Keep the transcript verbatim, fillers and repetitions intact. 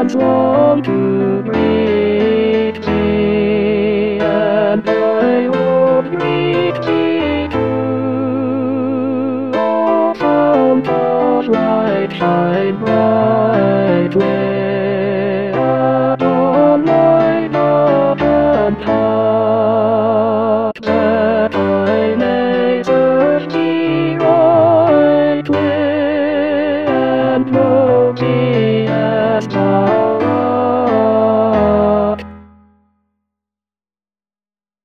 comes long to greet me, and I will greet thee too. Oh, fountain of light, shine bright.